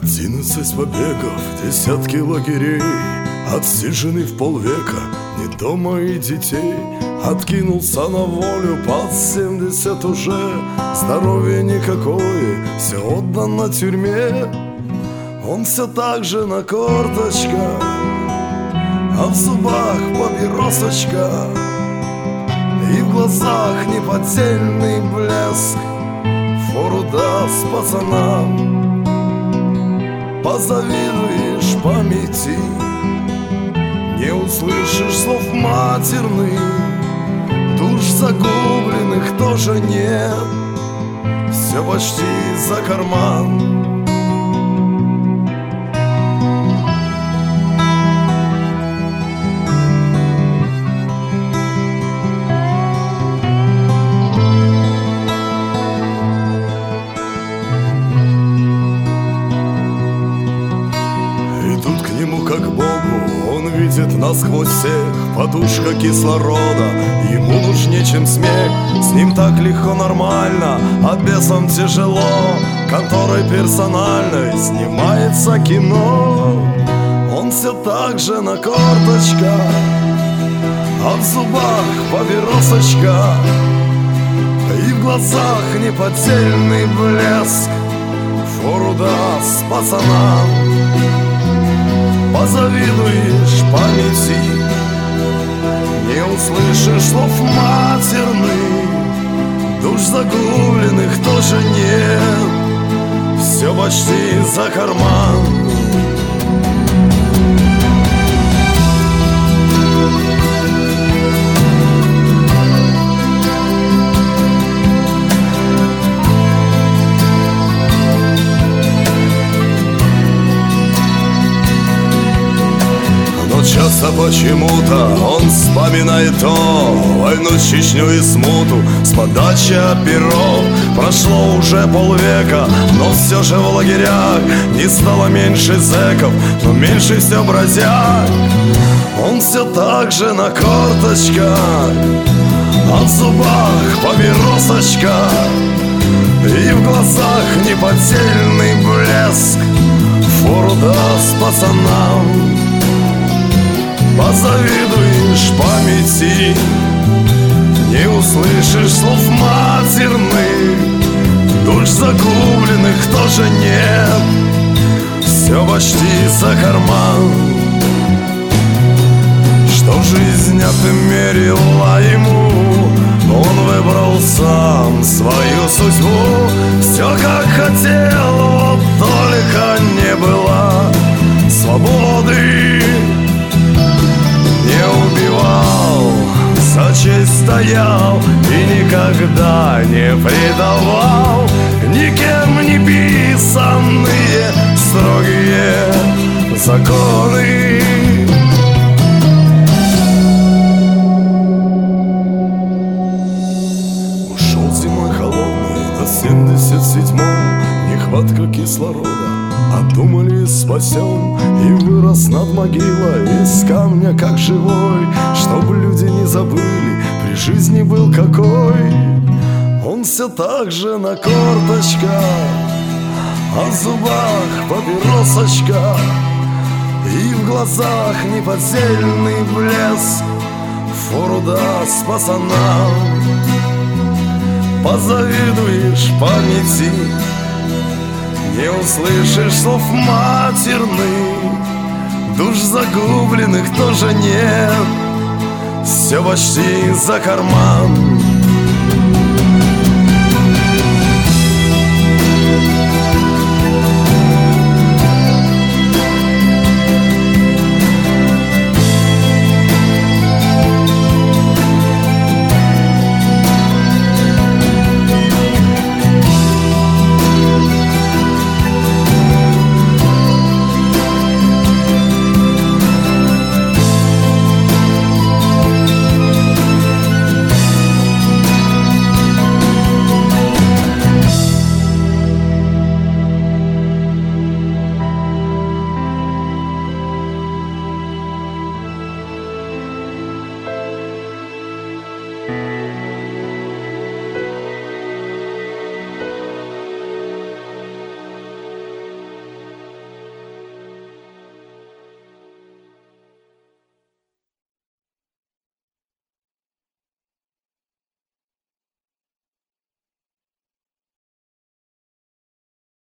11 побегов, десятки лагерей, отсиженный в полвека, ни дома и детей. Откинулся на волю, под 70 уже, здоровья никакое, все отдано тюрьме. Он все так же на корточках, а в зубах папиросочка, и в глазах неподдельный блеск. Фору даст пацанам, позавидуешь памяти, не услышишь слов матерных, душ загубленных тоже нет. Все почти за карман. Как Богу, он видит насквозь всех, подушка кислорода ему нужнее, чем смех. С ним так легко, нормально, а бесам тяжело. Конторой персональной снимается кино. Он все так же на корточках, а в зубах папиросочка, и в глазах неподдельный блеск. Фору даст пацанам, позавидуешь памяти, не услышишь слов матерных, душ загубленных тоже нет. Все почти за карман. Часто почему-то он вспоминает то войну, Чечню и смуту с подачи оперов. Прошло уже полвека, но все же в лагерях не стало меньше зэков, но меньше все бродяг. Он все так же на корточках, а в зубах папиросочка, и в глазах неподдельный блеск. Фору даст пацанам, позавидуешь памяти, не услышишь слов матерных, душ загубленных тоже нет. Все почти за карман. Что жизнь отмерила ему, он выбрал сам свою судьбу. Все как хотел, вот только не было свободы. Не убивал, за честь стоял и никогда не предавал. Никем не писанные строгие законы. Ушел зимой холодной на 77-м, нехватка кислорода, а думали спасем. И вырос над могилой из камня как живой, чтоб люди не забыли, при жизни был какой. Он все так же на корточках, а в зубах папиросочка, и в глазах неподдельный блеск. Фору даст пацанам, позавидуешь памяти, не услышишь слов матерных, душ загубленных тоже нет. Все почти за карман.